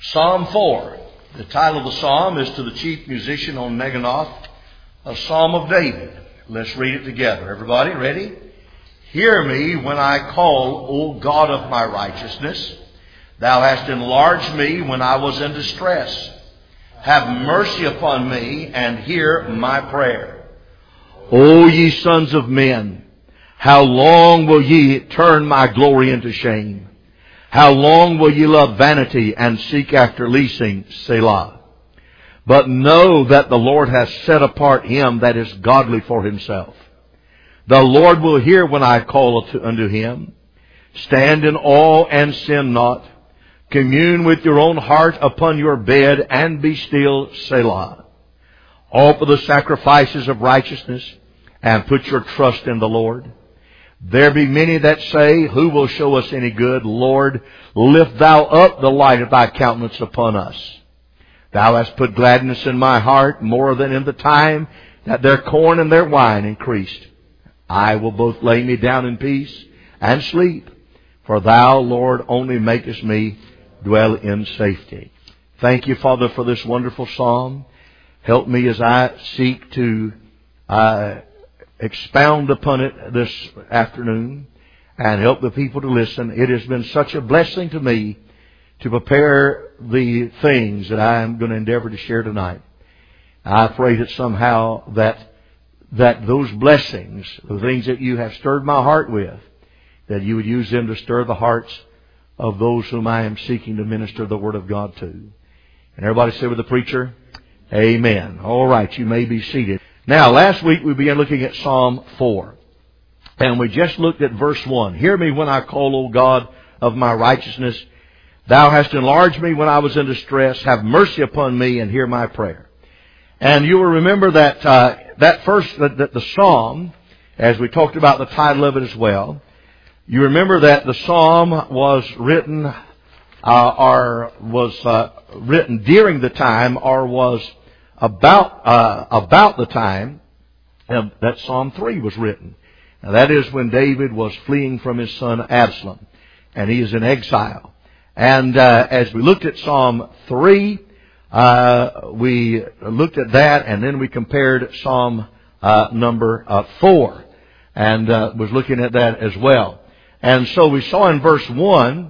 Psalm 4. The title of the psalm is to the chief musician on Neginoth, a psalm of David. Let's read it together. Everybody, ready? Hear me when I call, O God of my righteousness. Thou hast enlarged me when I was in distress. Have mercy upon me and hear my prayer. O ye sons of men, how long will ye turn my glory into shame? How long will ye love vanity and seek after leasing, Selah? But know that the Lord hath set apart him that is godly for himself. The Lord will hear when I call unto him. Stand in awe and sin not. Commune with your own heart upon your bed and be still, Selah. Offer the sacrifices of righteousness and put your trust in the Lord. There be many that say, who will show us any good? Lord, lift thou up the light of thy countenance upon us. Thou hast put gladness in my heart more than in the time that their corn and their wine increased. I will both lay me down in peace and sleep, for thou, Lord, only makest me dwell in safety. Thank you, Father, for this wonderful psalm. Help me as I seek to expound upon it this afternoon and help the people to listen. It has been such a blessing to me to prepare the things that I am going to endeavor to share tonight. I pray that somehow that those blessings, the things that you have stirred my heart with, that you would use them to stir the hearts of those whom I am seeking to minister the Word of God to. And everybody say with the preacher, Amen. All right, you may be seated. Now, last week we began looking at Psalm 4. And we just looked at verse 1. Hear me when I call, O God of my righteousness. Thou hast enlarged me when I was in distress. Have mercy upon me and hear my prayer. And you will remember that the psalm, as we talked about the title of it as well, you remember that the psalm was written written during the time, or was about the time that Psalm 3 was written. Now that is when David was fleeing from his son Absalom, and he is in exile. And as we looked at Psalm 3, we looked at that, and then we compared Psalm number 4, and was looking at that as well. And so we saw in verse 1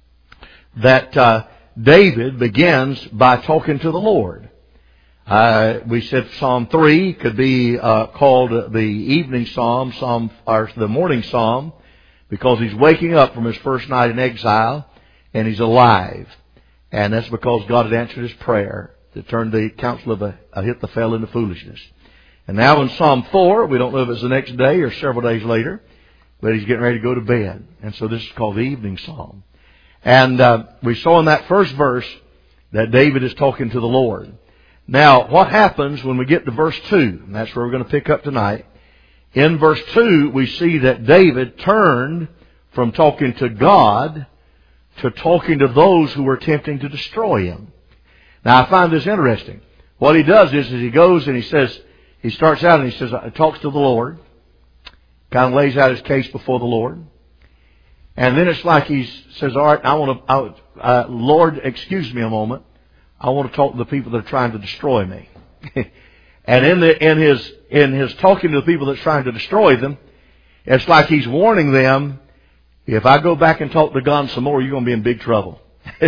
that David begins by talking to the Lord. We said Psalm 3 could be called the evening psalm, or the morning psalm, because he's waking up from his first night in exile, and he's alive. And that's because God had answered his prayer to turn the counsel of Ahithophel into foolishness. And now in Psalm 4, we don't know if it's the next day or several days later, but he's getting ready to go to bed. And so this is called the evening psalm. And we saw in that first verse that David is talking to the Lord. Now, what happens when we get to verse 2? And that's where we're going to pick up tonight. In verse 2, we see that David turned from talking to God to talking to those who were attempting to destroy him. Now, I find this interesting. What he does is he goes and he starts out and he says, talks to the Lord, kind of lays out his case before the Lord. And then it's like he says, all right, Lord, excuse me a moment. I want to talk to the people that are trying to destroy me. And in his talking to the people that's trying to destroy them, it's like he's warning them, if I go back and talk to God some more, you're going to be in big trouble.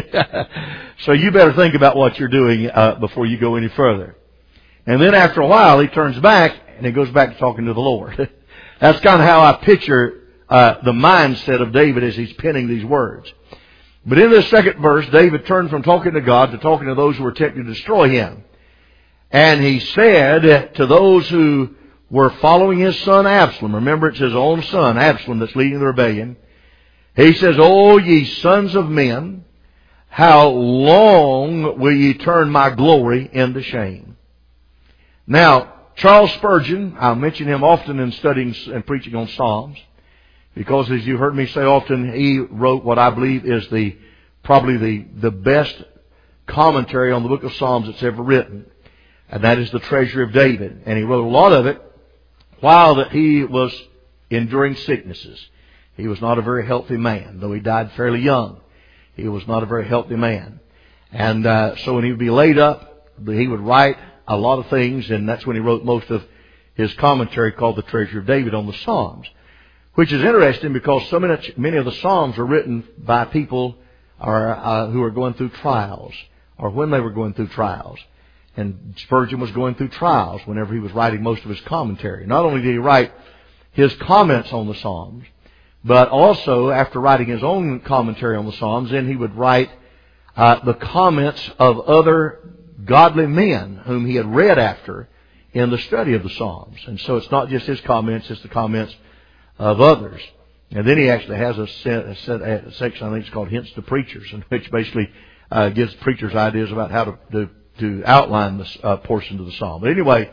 So you better think about what you're doing before you go any further. And then after a while, he turns back and he goes back to talking to the Lord. That's kind of how I picture the mindset of David as he's penning these words. But in this second verse, David turned from talking to God to talking to those who were attempting to destroy him. And he said to those who were following his son Absalom, remember it's his own son Absalom that's leading the rebellion. He says, O ye sons of men, how long will ye turn my glory into shame? Now, Charles Spurgeon, I'll mention him often in studying and preaching on Psalms, because as you heard me say often, he wrote what I believe is probably the best commentary on the book of Psalms that's ever written. And that is the Treasury of David. And he wrote a lot of it while that he was enduring sicknesses. He was not a very healthy man, though he died fairly young. He was not a very healthy man. And so when he would be laid up, he would write a lot of things, and that's when he wrote most of his commentary called The Treasure of David on the Psalms, which is interesting because so many of the Psalms are written by people who are going through trials, or when they were going through trials. And Spurgeon was going through trials whenever he was writing most of his commentary. Not only did he write his comments on the Psalms, but also after writing his own commentary on the Psalms, then he would write the comments of other godly men whom he had read after in the study of the Psalms. And so it's not just his comments, it's the comments of others. And then he actually has a section, I think it's called Hints to Preachers, in which basically gives preachers ideas about how to outline this portion of the Psalm. But anyway,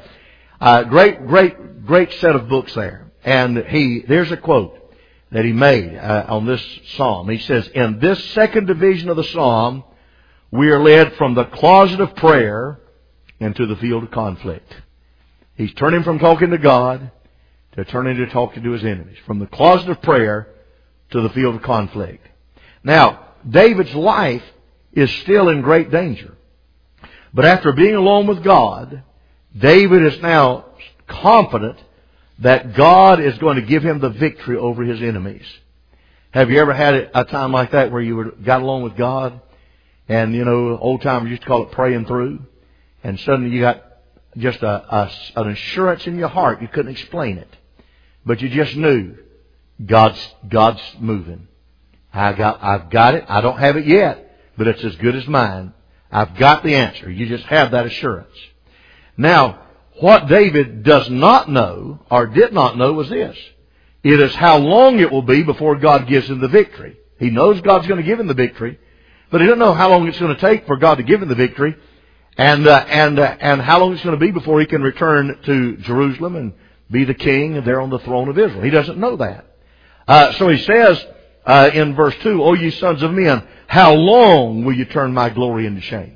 great set of books there. And there's a quote that he made on this Psalm. He says, "In this second division of the Psalm, we are led from the closet of prayer into the field of conflict." He's turning from talking to God to turning to talking to his enemies. From the closet of prayer to the field of conflict. Now, David's life is still in great danger. But after being alone with God, David is now confident that God is going to give him the victory over his enemies. Have you ever had a time like that where you got along with God? And, old timers used to call it praying through. And suddenly you got just an assurance in your heart. You couldn't explain it. But you just knew God's moving. I've got it. I don't have it yet, but it's as good as mine. I've got the answer. You just have that assurance. Now, what David does not know, or did not know, was this. It is how long it will be before God gives him the victory. He knows God's going to give him the victory, but he doesn't know how long it's going to take for God to give him the victory, and how long it's going to be before he can return to Jerusalem and be the king there on the throne of Israel. He doesn't know that. So he says in verse 2, "O ye sons of men, how long will you turn my glory into shame?"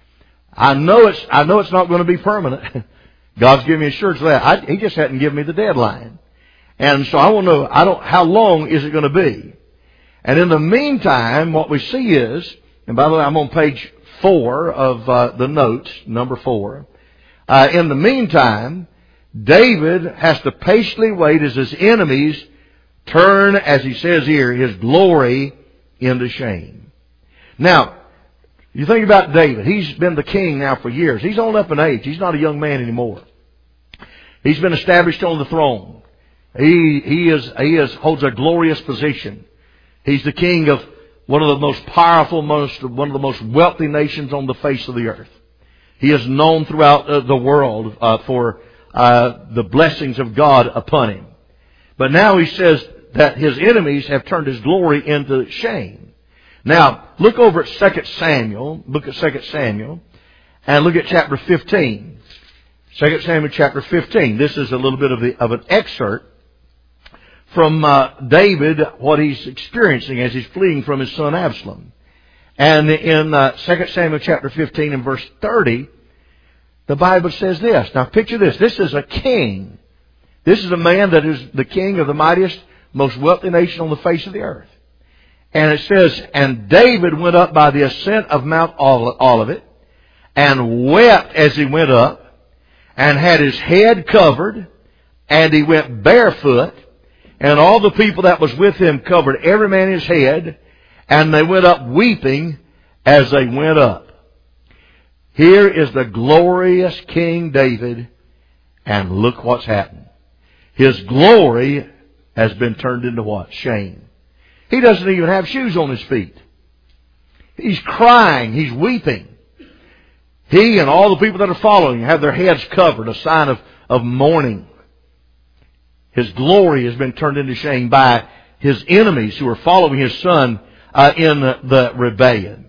I know it's not going to be permanent. God's given me assurance of that. He just hadn't given me the deadline. And so I want to know, how long is it going to be? And in the meantime, what we see is, and by the way, I'm on page 4 of the notes, number 4. In the meantime, David has to patiently wait as his enemies turn, as he says here, his glory into shame. Now, you think about David. He's been the king now for years. He's on up in age. He's not a young man anymore. He's been established on the throne. He holds a glorious position. He's the king of one of the most powerful, one of the most wealthy nations on the face of the earth. He is known throughout the world for the blessings of God upon him. But now he says that his enemies have turned his glory into shame. Now, look over at 2 Samuel. Look at 2 Samuel. And look at chapter 15. 2 Samuel chapter 15. This is a little bit of an excerpt from David, what he's experiencing as he's fleeing from his son Absalom. And in 2 Samuel chapter 15 and verse 30, the Bible says this. Now picture this. This is a king. This is a man that is the king of the mightiest, most wealthy nation on the face of the earth. And it says, "And David went up by the ascent of Mount Olivet, and wept as he went up, and had his head covered, and he went barefoot, and all the people that was with him covered every man his head, and they went up weeping as they went up." Here is the glorious King David, and look what's happened. His glory has been turned into what? Shame. He doesn't even have shoes on his feet. He's crying. He's weeping. He and all the people that are following have their heads covered, a sign of mourning. His glory has been turned into shame by his enemies who are following his son in the rebellion.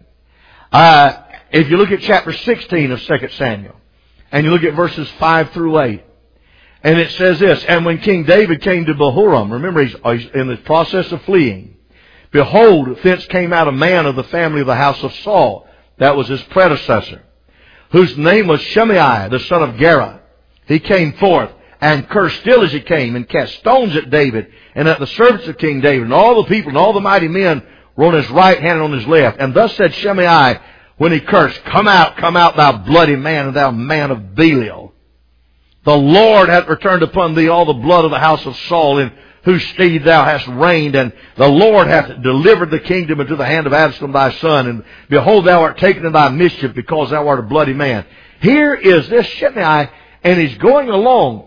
If you look at chapter 16 of 2 Samuel, and you look at verses 5 through 8, and it says this, "And when King David came to Bahurim," remember he's in the process of fleeing, "Behold, thence came out a man of the family of the house of Saul," that was his predecessor, "whose name was Shimei, the son of Gera. He came forth, and cursed still as he came, and cast stones at David, and at the servants of King David. And all the people and all the mighty men were on his right hand and on his left. And thus said Shimei, when he cursed, come out, thou bloody man, and thou man of Belial. The Lord hath returned upon thee all the blood of the house of Saul, in whose stead thou hast reigned, and the Lord hath delivered the kingdom into the hand of Absalom thy son, and behold, thou art taken in thy mischief, because thou art a bloody man. Here is this Shimei, and he's going along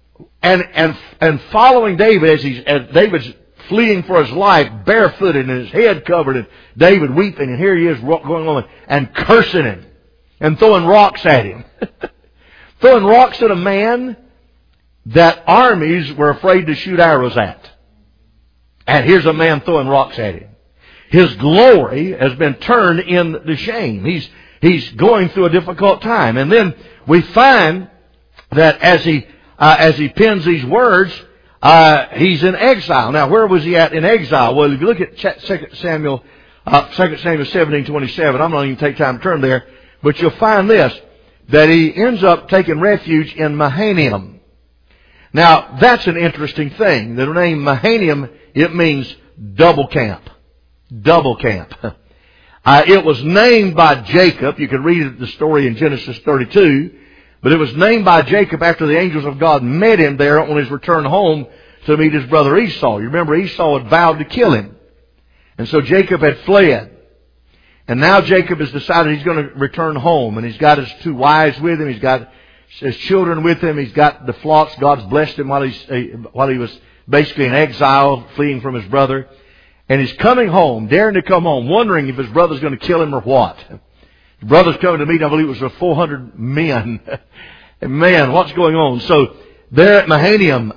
and following David as David's fleeing for his life, barefooted and his head covered, and David weeping, and here he is going on and cursing him and throwing rocks at him. Throwing rocks at a man that armies were afraid to shoot arrows at. And here's a man throwing rocks at him. His glory has been turned into shame. He's going through a difficult time. And then we find that as he pens these words, he's in exile. Now, where was he at in exile? Well, if you look at 2 Samuel 17:27, I'm not even take time to turn there, but you'll find this, that he ends up taking refuge in Mahanaim. Now, that's an interesting thing. The name Mahanaim, it means double camp. Double camp. It was named by Jacob. You can read the story in Genesis 32. But it was named by Jacob after the angels of God met him there on his return home to meet his brother Esau. You remember Esau had vowed to kill him. And so Jacob had fled. And now Jacob has decided he's going to return home. And he's got his 2 wives with him. He's got his children with him. He's got the flocks. God's blessed him while he was basically in exile, fleeing from his brother. And he's coming home, daring to come home, wondering if his brother's going to kill him or what. His brother's coming to meet him. I believe it was with 400 men. And man, what's going on? So there at Mahanaim,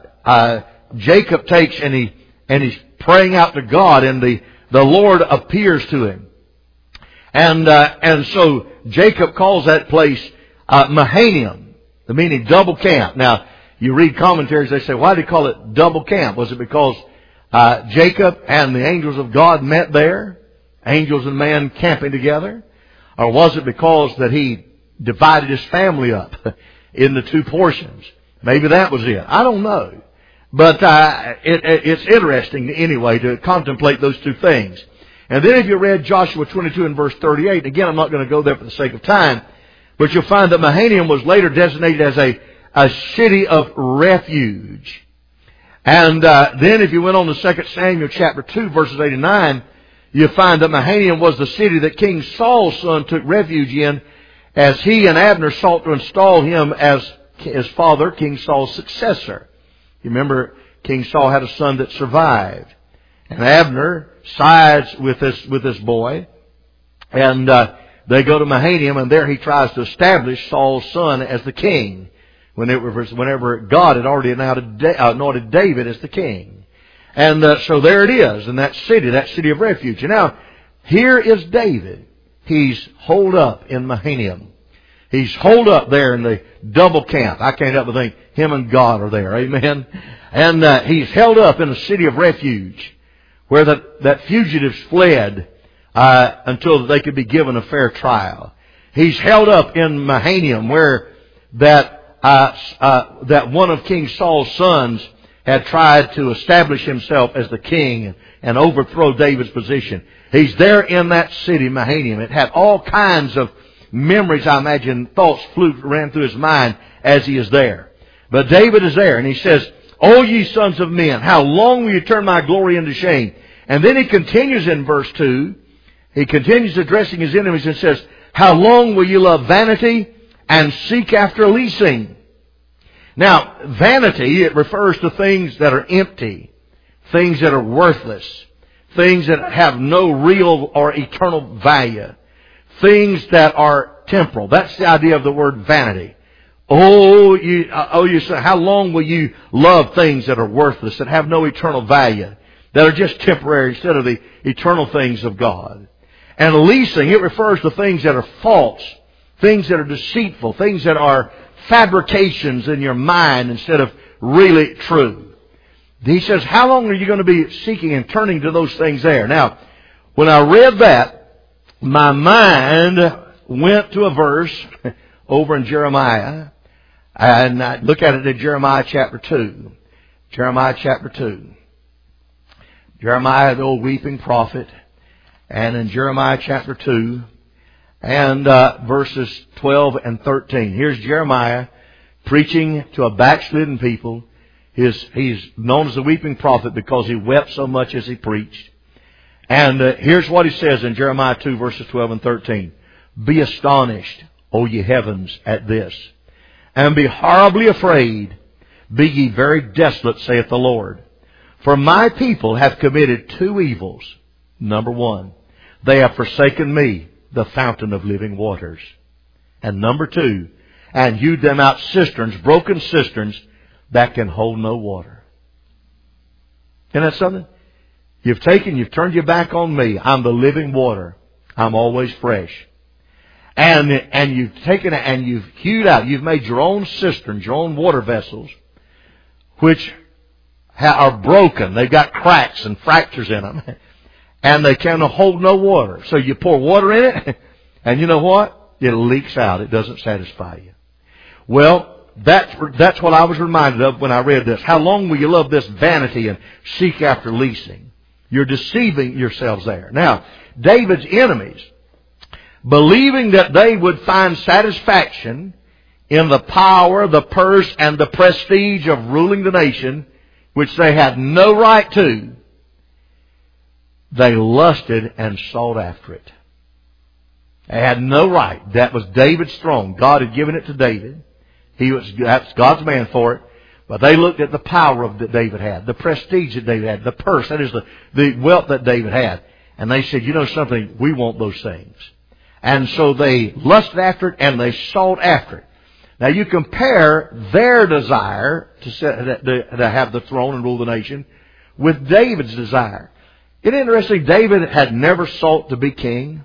Jacob takes and he's praying out to God, and the Lord appears to him. And so Jacob calls that place Mahanaim, the meaning double camp. Now, you read commentaries, they say, why did he call it double camp? Was it because Jacob and the angels of God met there? Angels and man camping together? Or was it because that he divided his family up into 2 portions? Maybe that was it. I don't know. But it's interesting anyway to contemplate those 2 things. And then if you read Joshua 22 and verse 38, again, I'm not going to go there for the sake of time, but you'll find that Mahanaim was later designated as a city of refuge. And then if you went on to 2 Samuel chapter 2 verses 8 and 9, you find that Mahanaim was the city that King Saul's son took refuge in, as he and Abner sought to install him as his father, King Saul's successor. You remember King Saul had a son that survived. And Abner sides with this boy. And they go to Mahanaim, and there he tries to establish Saul's son as the king, whenever God had already anointed David as the king. And so there it is in that city of refuge. And now, here is David. He's holed up in Mahanaim. He's holed up there in the double camp. I can't help but think him and God are there. Amen. And he's held up in a city of refuge where that fugitives fled until they could be given a fair trial. He's held up in Mahanaim where that one of King Saul's sons had tried to establish himself as the king and overthrow David's position. He's there in that city, Mahanaim. It had all kinds of memories, I imagine, thoughts ran through his mind as he is there. But David is there, and he says, O ye sons of men, how long will you turn my glory into shame? And then he continues in verse 2. He continues addressing his enemies and says, how long will you love vanity and seek after leasing? Now, vanity, it refers to things that are empty, things that are worthless, things that have no real or eternal value, things that are temporal. That's the idea of the word vanity. You say, how long will you love things that are worthless, that have no eternal value, that are just temporary instead of the eternal things of God? And leasing, it refers to things that are false, things that are deceitful, things that are fabrications in your mind instead of really true. He says, how long are you going to be seeking and turning to those things there? Now, when I read that, my mind went to a verse over in Jeremiah. And I look at it in Jeremiah chapter 2. Jeremiah chapter 2. Jeremiah, the old weeping prophet. And in Jeremiah chapter 2, and verses 12 and 13. Here's Jeremiah preaching to a backslidden people. He's known as the weeping prophet because he wept so much as he preached. And here's what he says in Jeremiah 2 verses 12 and 13. Be astonished, O ye heavens, at this, and be horribly afraid. Be ye very desolate, saith the Lord. For my people have committed two evils. Number one, they have forsaken me, the fountain of living waters. And number two, and hewed them out cisterns, broken cisterns, that can hold no water. Isn't that something? You've turned your back on me. I'm the living water. I'm always fresh. And you've taken it and you've hewed out, you've made your own cisterns, your own water vessels, which are broken. They've got cracks and fractures in them. And they can hold no water. So you pour water in it, and you know what? It leaks out. It doesn't satisfy you. Well, that's what I was reminded of when I read this. How long will you love this vanity and seek after leasing? You're deceiving yourselves there. Now, David's enemies, believing that they would find satisfaction in the power, the purse, and the prestige of ruling the nation, which they had no right to, they lusted and sought after it. They had no right. That was David's throne. God had given it to David. That's God's man for it. But they looked at the power that David had, the prestige that David had, the purse, that is the wealth that David had. And they said, you know something, we want those things. And so they lusted after it and they sought after it. Now you compare their desire to have the throne and rule the nation with David's desire. It's interesting, David had never sought to be king.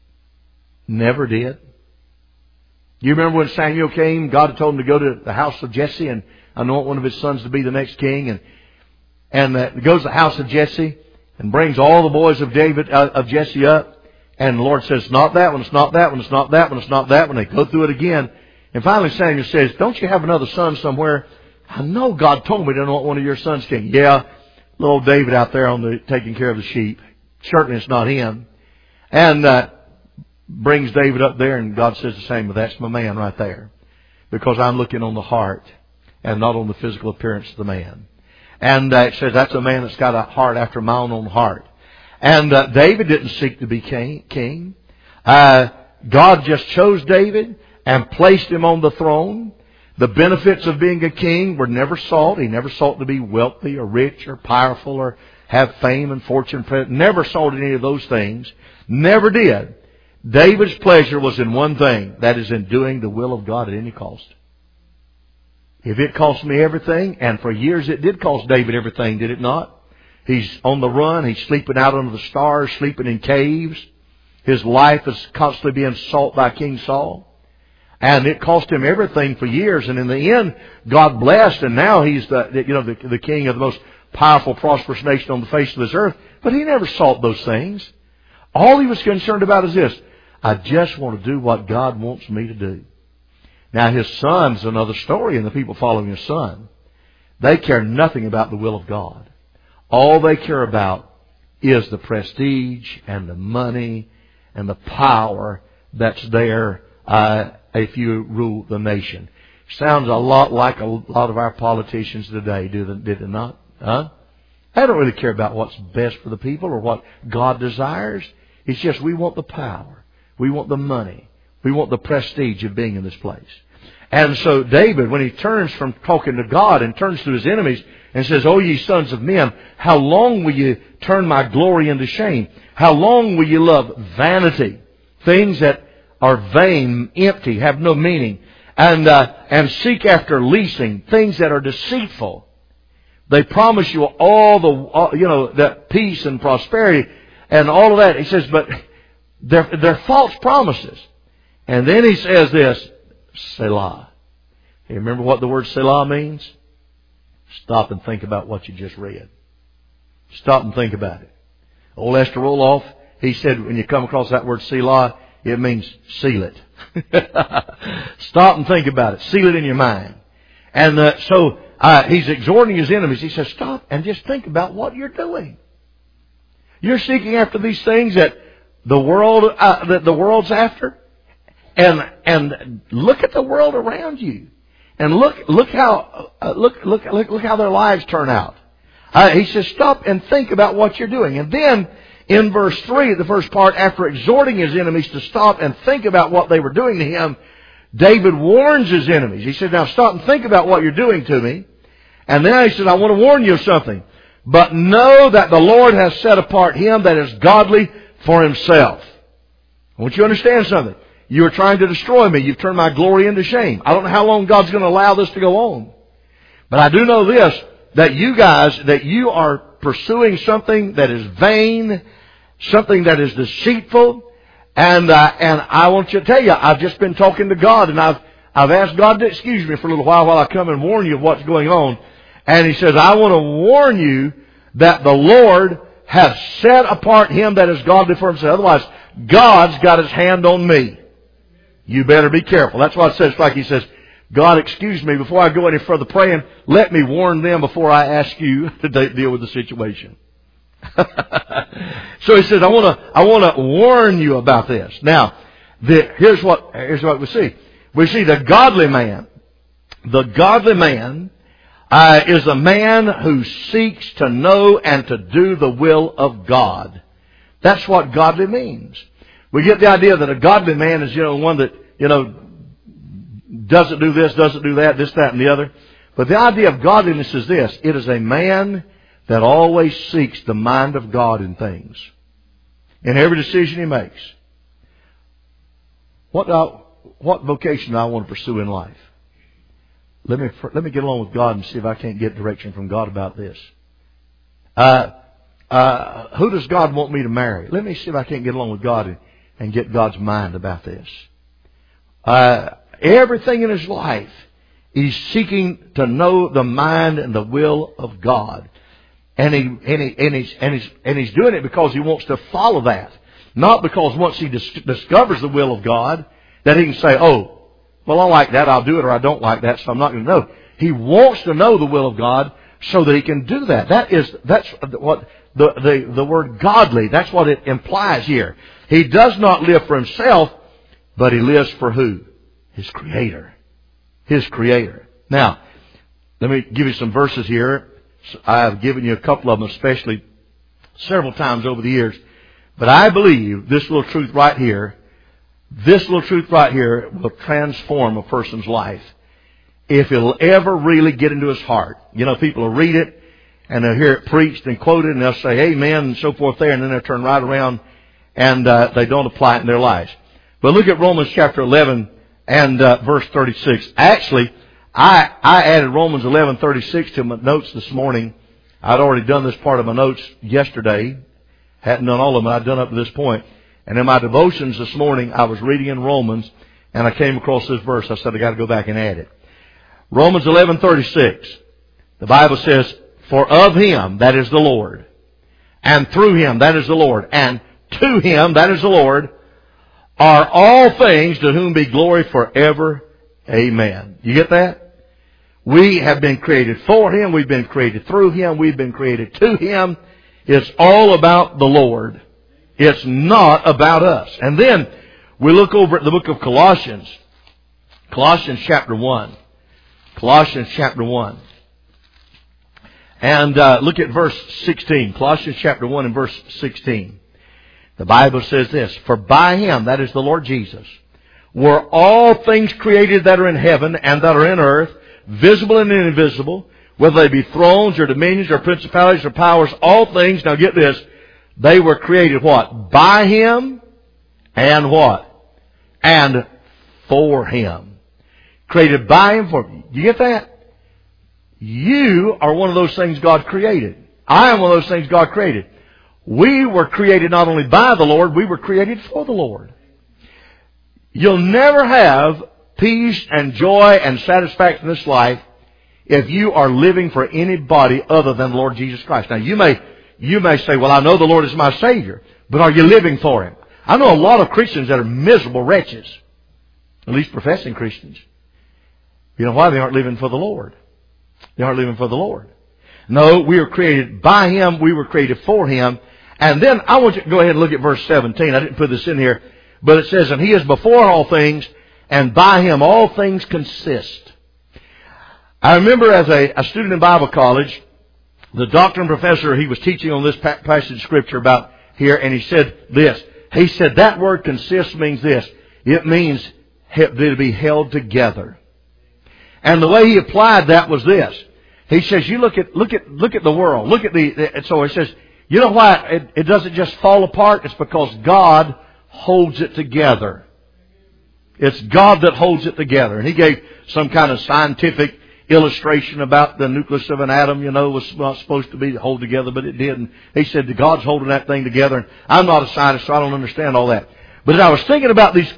Never did. You remember when Samuel came, God had told him to go to the house of Jesse and anoint one of his sons to be the next king. And goes to the house of Jesse and brings all the boys of Jesse up. And the Lord says, not that one, it's not that one, it's not that one, it's not that one. They go through it again. And finally Samuel says, don't you have another son somewhere? I know God told me to anoint one of your sons king. Yeah, little David out there taking care of the sheep. Certainly it's not him. And brings David up there, and God says the same, but that's my man right there. Because I'm looking on the heart and not on the physical appearance of the man. And it says that's a man that's got a heart after my own heart. And David didn't seek to be king. God just chose David and placed him on the throne. The benefits of being a king were never sought. He never sought to be wealthy or rich or powerful or have fame and fortune. Never sought any of those things. Never did. David's pleasure was in one thing. That is in doing the will of God at any cost. If it cost me everything, and for years it did cost David everything, did it not? He's on the run. He's sleeping out under the stars, sleeping in caves. His life is constantly being sought by King Saul. And it cost him everything for years. And in the end, God blessed. And now he's the king of the most powerful, prosperous nation on the face of this earth. But he never sought those things. All he was concerned about is this. I just want to do what God wants me to do. Now his son's another story, and the people following his son, they care nothing about the will of God. All they care about is the prestige and the money and the power that's there if you rule the nation. Sounds a lot like a lot of our politicians today, did it not? Huh? They don't really care about what's best for the people or what God desires. It's just we want the power. We want the money. We want the prestige of being in this place. And so David, when he turns from talking to God and turns to his enemies and says, O ye sons of men, how long will you turn my glory into shame? How long will you love vanity? Things that are vain, empty, have no meaning. And seek after leasing, things that are deceitful. They promise you the peace and prosperity and all of that. He says, but they're false promises. And then he says this, Selah. You remember what the word Selah means? Stop and think about what you just read. Stop and think about it. Old Esther Roloff, he said when you come across that word Selah, it means seal it. Stop and think about it. Seal it in your mind. And so he's exhorting his enemies. He says, stop and just think about what you're doing. You're seeking after these things that the world's after. And look at the world around you. And look how their lives turn out. He says, stop and think about what you're doing. And then in verse 3, the first part, after exhorting his enemies to stop and think about what they were doing to him, David warns his enemies. He said, now stop and think about what you're doing to me. And then he said, I want to warn you of something. But know that the Lord has set apart him that is godly for himself. I want you to understand something. You are trying to destroy me. You've turned my glory into shame. I don't know how long God's going to allow this to go on. But I do know this, that you guys, that you are pursuing something that is vain, something that is deceitful. And I want you to tell you, I've just been talking to God, and I've asked God to excuse me for a little while I come and warn you of what's going on. And He says, I want to warn you that the Lord has set apart him that is godly for himself. Otherwise, God's got His hand on me. You better be careful. That's why it says, like He says, God, excuse me, before I go any further praying, let me warn them before I ask you to deal with the situation. So He says, I want to warn you about this. Now, here's what we see. We see the godly man. The godly man is a man who seeks to know and to do the will of God. That's what godly means. We get the idea that a godly man is, one that, doesn't do this, doesn't do that, this, that, and the other. But the idea of godliness is this. It is a man that always seeks the mind of God in things. In every decision he makes. What vocation do I want to pursue in life? Let me get along with God and see if I can't get direction from God about this. Who does God want me to marry? Let me see if I can't get along with God and get God's mind about this. Everything in his life, he's seeking to know the mind and the will of God. And he's doing it because he wants to follow that. Not because once he discovers the will of God, that he can say, oh, well, I like that, I'll do it, or I don't like that, so I'm not going to know. He wants to know the will of God so that he can do that. That's what the word godly, that's what it implies here. He does not live for himself, but he lives for who? His Creator. His Creator. Now, let me give you some verses here. I've given you a couple of them, especially several times over the years. But I believe this little truth right here will transform a person's life. If it'll ever really get into his heart. People will read it, and they'll hear it preached and quoted, and they'll say amen and so forth there, and then they'll turn right around and they don't apply it in their lives. But look at Romans chapter 11 and verse 36. Actually, I added Romans 11:36 to my notes this morning. I'd already done this part of my notes yesterday. Hadn't done all of them. I'd done up to this point. And in my devotions this morning, I was reading in Romans, and I came across this verse. I said, I got to go back and add it. Romans 11:36. The Bible says, for of Him, that is the Lord, and through Him, that is the Lord, and to Him, that is the Lord, are all things, to whom be glory forever. Amen. You get that? We have been created for Him. We've been created through Him. We've been created to Him. It's all about the Lord. It's not about us. And then we look over at the book of Colossians. Colossians chapter 1. Colossians chapter 1. And look at verse 16. Colossians chapter 1 and verse 16. The Bible says this, for by Him, that is the Lord Jesus, were all things created that are in heaven and that are in earth, visible and invisible, whether they be thrones or dominions or principalities or powers, all things, now get this, they were created what? By Him and what? And for Him. Created by Him, for Him. You get that? You are one of those things God created. I am one of those things God created. We were created not only by the Lord, we were created for the Lord. You'll never have peace and joy and satisfaction in this life if you are living for anybody other than the Lord Jesus Christ. Now, you may say, well, I know the Lord is my Savior, but are you living for Him? I know a lot of Christians that are miserable wretches, at least professing Christians. You know why? They aren't living for the Lord. They aren't living for the Lord. No, we were created by Him. We were created for Him. And then I want you to go ahead and look at verse 17. I didn't put this in here. But it says, and He is before all things, and by Him all things consist. I remember as a student in Bible college, the doctor and professor, he was teaching on this passage of Scripture about here, and he said this. He said, that word consist means this. It means to be held together. And the way he applied that was this. He says, you look at the world. Look at so he says, you know why it doesn't just fall apart? It's because God holds it together. It's God that holds it together. And he gave some kind of scientific illustration about the nucleus of an atom, was not supposed to be hold together, but it did. And he said that God's holding that thing together. And I'm not a scientist, so I don't understand all that. But as I was thinking about the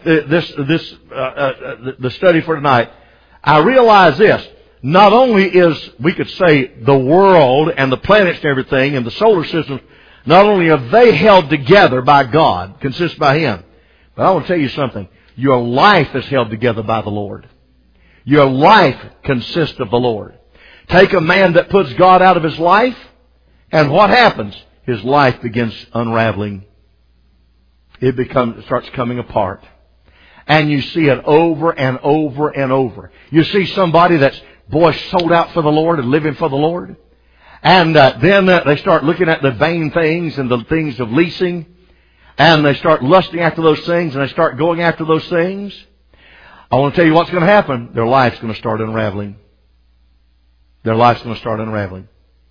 study for tonight, I realized this. Not only is, we could say, the world and the planets and everything and the solar system, not only are they held together by God, consist by Him, but I want to tell you something. Your life is held together by the Lord. Your life consists of the Lord. Take a man that puts God out of his life, and what happens? His life begins unraveling. It starts coming apart. And you see it over and over and over. You see somebody that's, sold out for the Lord and living for the Lord. And then they start looking at the vain things and the things of leasing. And they start lusting after those things, and they start going after those things. I want to tell you what's going to happen. Their life's going to start unraveling. Their life's going to start unraveling.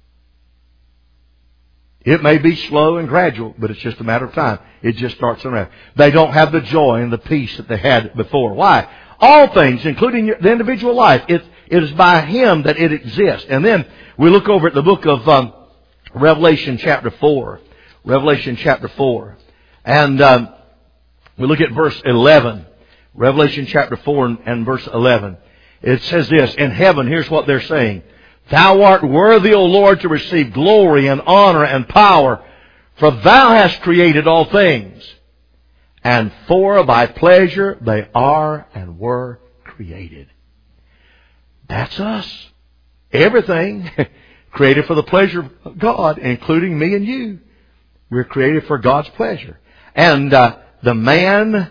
It may be slow and gradual, but it's just a matter of time. It just starts unraveling. They don't have the joy and the peace that they had before. Why? All things, including the individual life, it is by Him that it exists. And then we look over at the book of Revelation chapter 4. Revelation chapter 4. And we look at verse 11. Revelation chapter 4 and verse 11. It says this, in heaven, here's what they're saying. Thou art worthy, O Lord, to receive glory and honor and power, for Thou hast created all things, and for Thy pleasure they are and were created. That's us. Everything created for the pleasure of God, including me and you. We're created for God's pleasure. And the man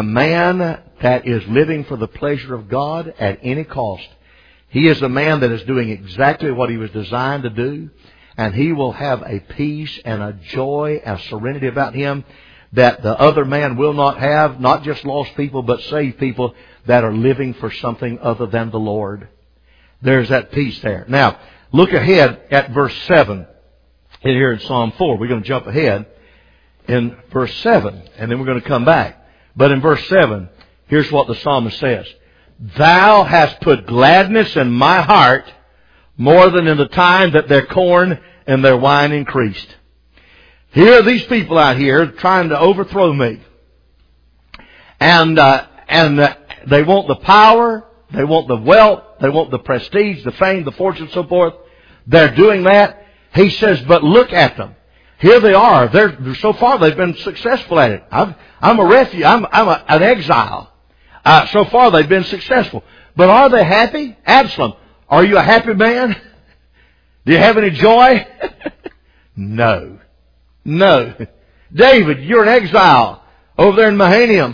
that is living for the pleasure of God at any cost, he is a man that is doing exactly what he was designed to do. And he will have a peace and a joy and a serenity about him that the other man will not have. Not just lost people, but saved people that are living for something other than the Lord. There's that peace there. Now, look ahead at verse 7 here in Psalm 4. We're going to jump ahead in verse 7, and then we're going to come back. But in verse 7, here's what the psalmist says. Thou hast put gladness in my heart more than in the time that their corn and their wine increased. Here are these people out here trying to overthrow me. And they want the power, they want the wealth, they want the prestige, the fame, the fortune, and so forth. They're doing that. He says, but look at them. Here they are. So far they've been successful at it. I'm a refugee. I'm an exile. So far they've been successful. But are they happy? Absalom, are you a happy man? Do you have any joy? No. No. David, you're an exile over there in Mahanaim.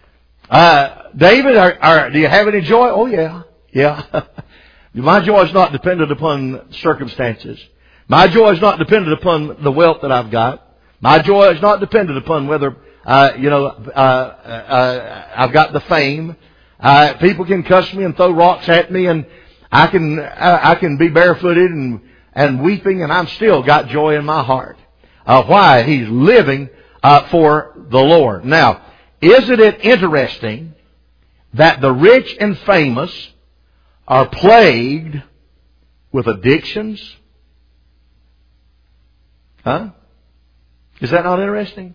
David, do you have any joy? Oh yeah. Yeah. My joy is not dependent upon circumstances. My joy is not dependent upon the wealth that I've got. My joy is not dependent upon whether, I've got the fame. People can cuss me and throw rocks at me, and I can be barefooted and weeping, and I'm still got joy in my heart. Why? He's living for the Lord. Now, isn't it interesting that the rich and famous are plagued with addictions? Huh? Is that not interesting?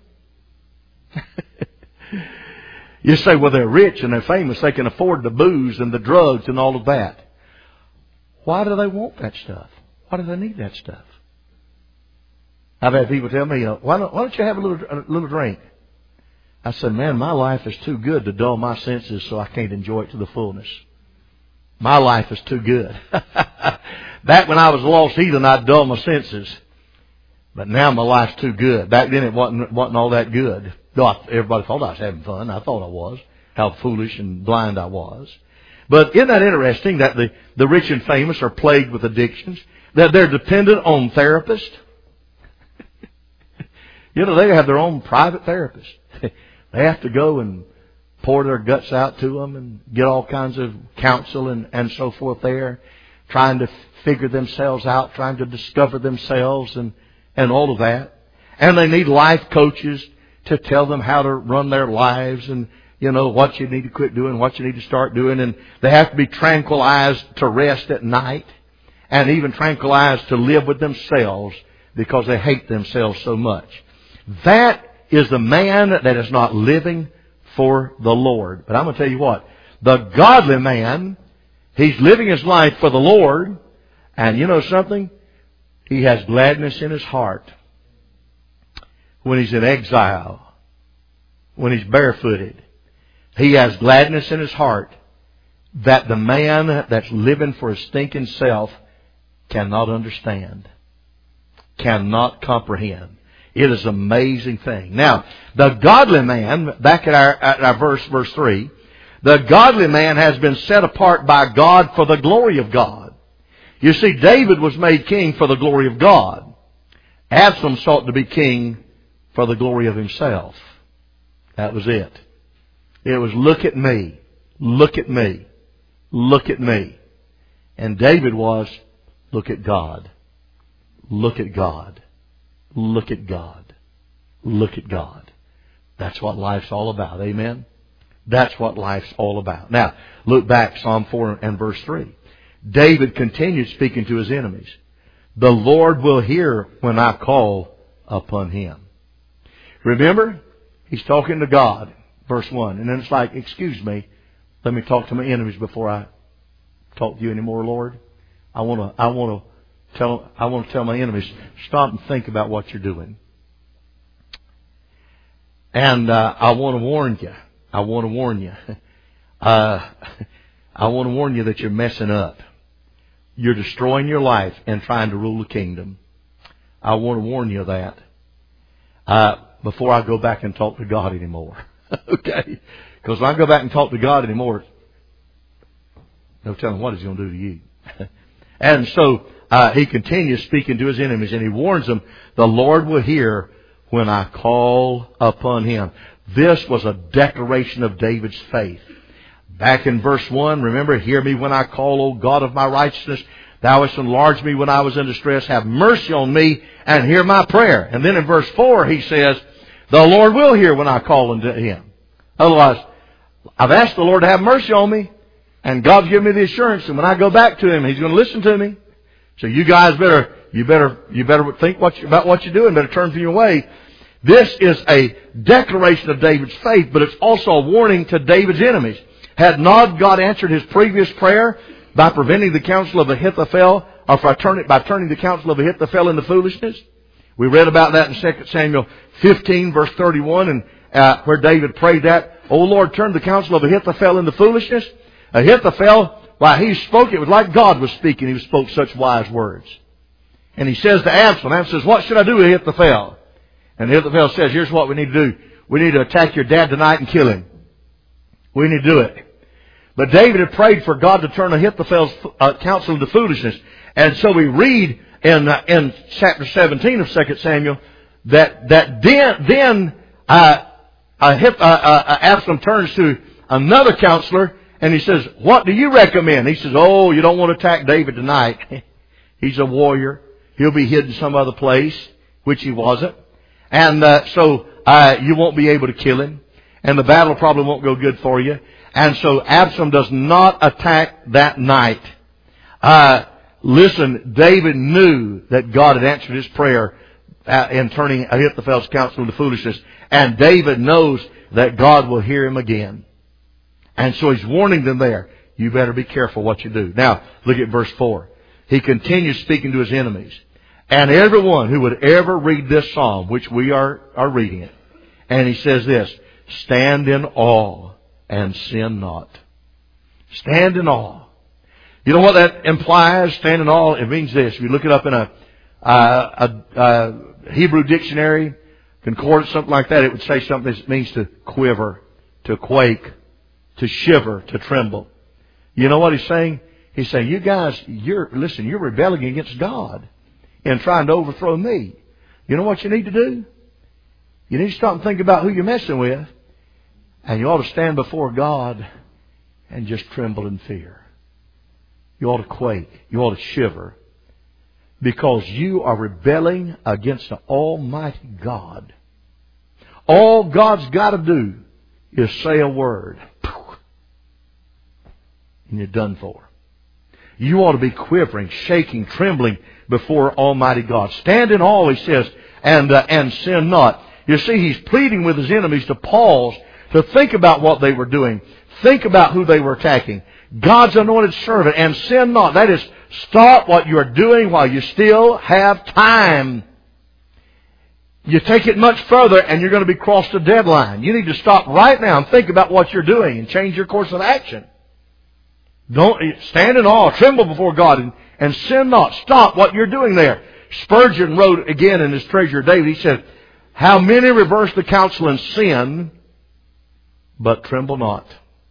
You say, well, they're rich and they're famous. They can afford the booze and the drugs and all of that. Why do they want that stuff? Why do they need that stuff? I've had people tell me, why don't you have a little drink? I said, man, my life is too good to dull my senses, so I can't enjoy it to the fullness. My life is too good. Back when I was a lost heathen, I'd dull my senses. But now my life's too good. Back then it wasn't all that good. No, everybody thought I was having fun. I thought I was. How foolish and blind I was. But isn't that interesting that the rich and famous are plagued with addictions? That they're dependent on therapists? You know, they have their own private therapist. They have to go and pour their guts out to them and get all kinds of counsel and so forth there, trying to figure themselves out, trying to discover themselves and all of that. And they need life coaches to tell them how to run their lives and, you know, what you need to quit doing, what you need to start doing. And they have to be tranquilized to rest at night and even tranquilized to live with themselves because they hate themselves so much. That is the man that is not living for the Lord. But I'm going to tell you what, the godly man, he's living his life for the Lord. And you know something? He has gladness in his heart when he's in exile, when he's barefooted. He has gladness in his heart that the man that's living for his stinking self cannot understand, cannot comprehend. It is an amazing thing. Now, the godly man, back at our verse 3, the godly man has been set apart by God for the glory of God. You see, David was made king for the glory of God. Absalom sought to be king for the glory of himself. That was it. It was, look at me, look at me, look at me. And David was, look at God, look at God. Look at God. Look at God. That's what life's all about. Amen? That's what life's all about. Now, look back, Psalm 4 and verse 3. David continued speaking to his enemies. The Lord will hear when I call upon Him. Remember? He's talking to God, verse 1. And then it's like, excuse me, let me talk to my enemies before I talk to you anymore, Lord. I want to tell my enemies, stop and think about what you're doing. And I want to warn you. I want to warn you. I want to warn you that you're messing up. You're destroying your life and trying to rule the kingdom. I want to warn you of that before I go back and talk to God anymore. Okay? Because when I go back and talk to God anymore, no telling what He's going to do to you. And so he continues speaking to his enemies, and he warns them, the Lord will hear when I call upon Him. This was a declaration of David's faith. Back in verse 1, remember, hear me when I call, O God of my righteousness. Thou hast enlarged me when I was in distress. Have mercy on me and hear my prayer. And then in verse 4 he says, the Lord will hear when I call unto Him. Otherwise, I've asked the Lord to have mercy on me, and God's given me the assurance that when I go back to Him, He's going to listen to me. So you guys better think about what you're doing. Better turn from your way. This is a declaration of David's faith, but it's also a warning to David's enemies. Had not God answered his previous prayer by preventing the counsel of Ahithophel, or by turning the counsel of Ahithophel into foolishness? We read about that in 2 Samuel 15, verse 31, and where David prayed that, O Lord, turn the counsel of Ahithophel into foolishness. Ahithophel, while he spoke, it was like God was speaking. He spoke such wise words. And he says to Absalom, says, what should I do with Ahithophel? And Ahithophel says, here's what we need to do. We need to attack your dad tonight and kill him. We need to do it. But David had prayed for God to turn Ahithophel's counsel into foolishness. And so we read in chapter 17 of 2 Samuel that then Absalom turns to another counselor and he says, what do you recommend? He says, oh, you don't want to attack David tonight. He's a warrior. He'll be hidden some other place, which he wasn't. And so you won't be able to kill him. And the battle probably won't go good for you. And so Absalom does not attack that night. Listen, David knew that God had answered his prayer in turning Ahithophel's counsel into foolishness. And David knows that God will hear him again. And so he's warning them there. You better be careful what you do. Now, look at verse 4. He continues speaking to his enemies. And everyone who would ever read this psalm, which we are reading it, and he says this, stand in awe and sin not. Stand in awe. You know what that implies? Stand in awe. It means this. If you look it up in a Hebrew dictionary, concordance, something like that, it would say something that means to quiver, to quake, to shiver, to tremble. You know what he's saying? He's saying, you guys, you're rebelling against God and trying to overthrow me. You know what you need to do? You need to stop and think about who you're messing with. And you ought to stand before God and just tremble in fear. You ought to quake. You ought to shiver. Because you are rebelling against the Almighty God. All God's got to do is say a word. And you're done for. You ought to be quivering, shaking, trembling before Almighty God. Stand in awe, he says, and sin not. You see, he's pleading with his enemies to pause, to think about what they were doing. Think about who they were attacking. God's anointed servant, and sin not. That is, stop what you are doing while you still have time. You take it much further and you're going to be crossed a deadline. You need to stop right now and think about what you're doing and change your course of action. Don't stand in awe, tremble before God, and sin not. Stop what you're doing there. Spurgeon wrote again in his Treasure of David, he said, how many reverse the counsel and sin, but tremble not.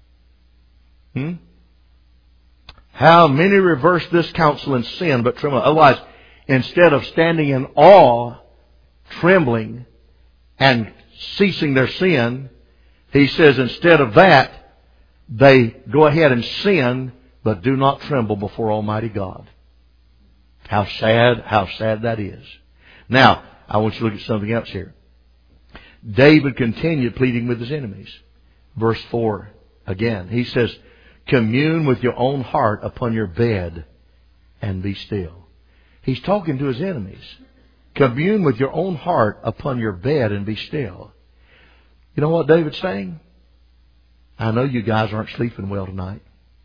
How many reverse this counsel and sin, but tremble not. Otherwise, instead of standing in awe, trembling, and ceasing their sin, he says instead of that, they go ahead and sin, but do not tremble before Almighty God. How sad that is. Now, I want you to look at something else here. David continued pleading with his enemies. Verse 4 again. He says, commune with your own heart upon your bed and be still. He's talking to his enemies. Commune with your own heart upon your bed and be still. You know what David's saying? I know you guys aren't sleeping well tonight.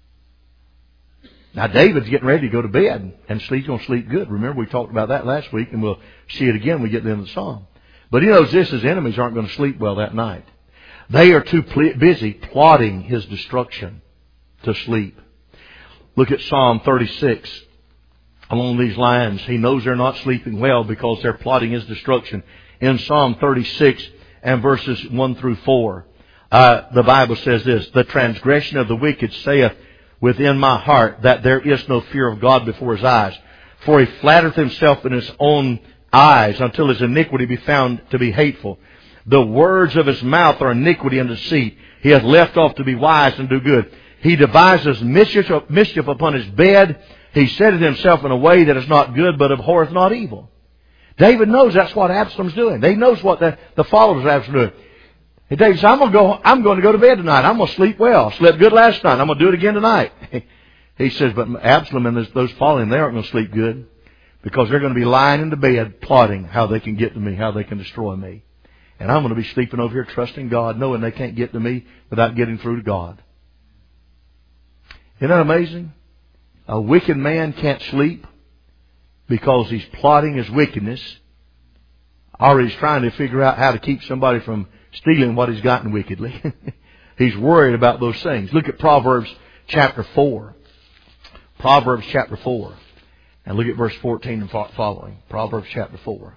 Now David's getting ready to go to bed and he's going to sleep good. Remember we talked about that last week and we'll see it again when we get to the end of the psalm. But he knows this, his enemies aren't going to sleep well that night. They are too busy plotting his destruction to sleep. Look at Psalm 36. Along these lines, he knows they're not sleeping well because they're plotting his destruction. In Psalm 36 and verses 1 through 4, the Bible says this, the transgression of the wicked saith within my heart that there is no fear of God before his eyes. For he flattereth himself in his own eyes until his iniquity be found to be hateful. The words of his mouth are iniquity and deceit. He hath left off to be wise and do good. He devises mischief upon his bed. He setteth himself in a way that is not good, but abhorreth not evil. David knows that's what Absalom's doing. He knows what the followers of Absalom are doing. And David says, I'm going to go to bed tonight. I'm going to sleep well. I slept good last night. I'm going to do it again tonight. He says, but Absalom and those following, they aren't going to sleep good because they're going to be lying in the bed plotting how they can get to me, how they can destroy me. And I'm going to be sleeping over here trusting God, knowing they can't get to me without getting through to God. Isn't that amazing? A wicked man can't sleep because he's plotting his wickedness, or he's trying to figure out how to keep somebody from stealing what he's gotten wickedly. He's worried about those things. Look at Proverbs chapter 4. Proverbs chapter 4. And look at verse 14 and following. Proverbs chapter 4.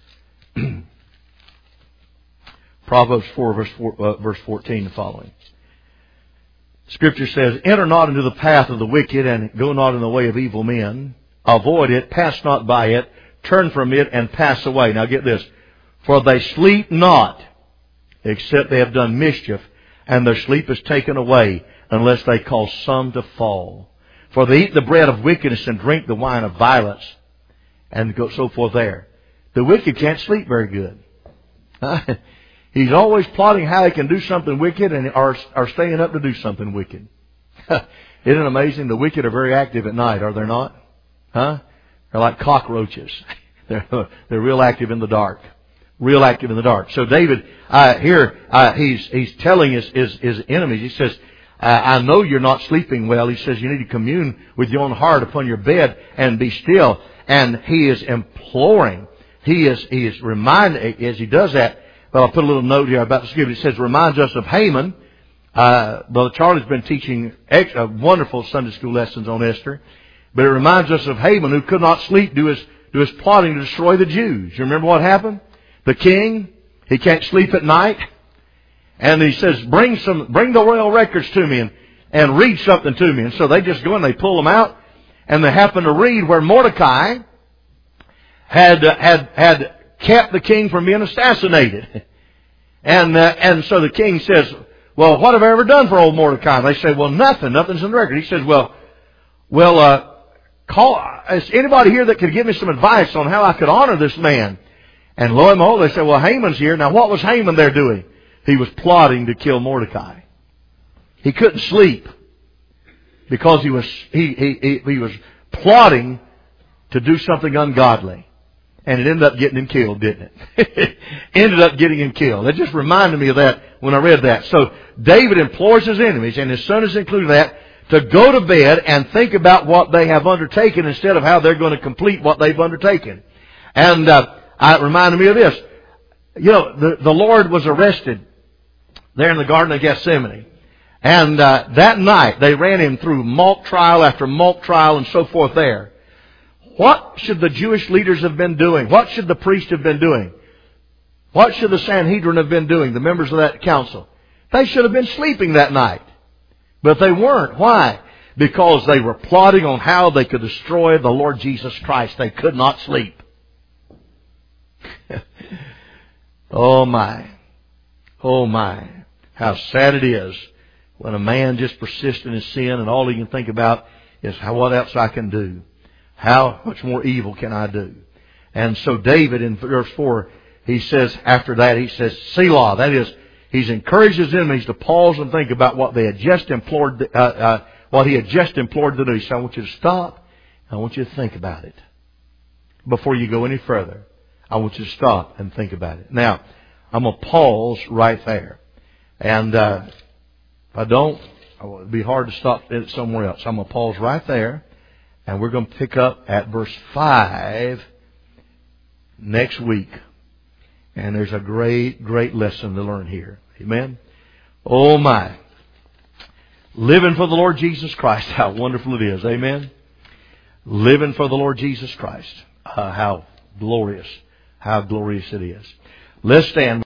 Proverbs 4, verse 14 and following. Scripture says, enter not into the path of the wicked, and go not in the way of evil men. Avoid it, pass not by it, turn from it, and pass away. Now get this. For they sleep not, except they have done mischief, and their sleep is taken away, unless they cause some to fall. For they eat the bread of wickedness and drink the wine of violence, and go so forth there. The wicked can't sleep very good. He's always plotting how he can do something wicked and are staying up to do something wicked. Isn't it amazing? The wicked are very active at night, are they not? They're like cockroaches. They're real active in the dark. Real active in the dark. So David, he's telling his enemies, he says, I know you're not sleeping well. He says you need to commune with your own heart upon your bed and be still. And he is imploring. He is reminding, as he does that, but I'll put a little note here about the scripture. It says, reminds us of Haman. Brother Charlie's been teaching wonderful Sunday school lessons on Esther. But it reminds us of Haman, who could not sleep, do his plotting to destroy the Jews. You remember what happened? The king, He can't sleep at night. And he says, bring the royal records to me and read something to me. And so they just go and they pull them out. And they happen to read where Mordecai had kept the king from being assassinated. And so the king says, well, what have I ever done for old Mordecai? And they say, well, nothing's in the record. He says, is anybody here that could give me some advice on how I could honor this man? And lo and behold, they say, well, Haman's here. Now, what was Haman there doing? He was plotting to kill Mordecai. He couldn't sleep because he was plotting to do something ungodly. And it ended up getting him killed, didn't it? Ended up getting him killed. It just reminded me of that when I read that. So David implores his enemies, and his son is included in that, to go to bed and think about what they have undertaken instead of how they're going to complete what they've undertaken. And it reminded me of this. You know, the Lord was arrested there in the Garden of Gethsemane. And that night they ran him through mock trial after mock trial and so forth there. What should the Jewish leaders have been doing? What should the priests have been doing? What should the Sanhedrin have been doing, the members of that council? They should have been sleeping that night. But they weren't. Why? Because they were plotting on how they could destroy the Lord Jesus Christ. They could not sleep. Oh my. Oh my. How sad it is when a man just persists in his sin and all he can think about is what else I can do. How much more evil can I do? And so David in verse 4, he says, after that, he says, Selah. That is, he's encouraged his enemies to pause and think about what they had just implored, what he had just implored to do. He said, I want you to stop. I want you to think about it. Before you go any further, I want you to stop and think about it. Now, I'm going to pause right there. And if I don't, it would be hard to stop it somewhere else. I'm going to pause right there. And we're going to pick up at verse 5 next week. And there's a great, great lesson to learn here. Amen? Oh my. Living for the Lord Jesus Christ. How wonderful it is. Amen? Living for the Lord Jesus Christ. How glorious it is. Let's stand.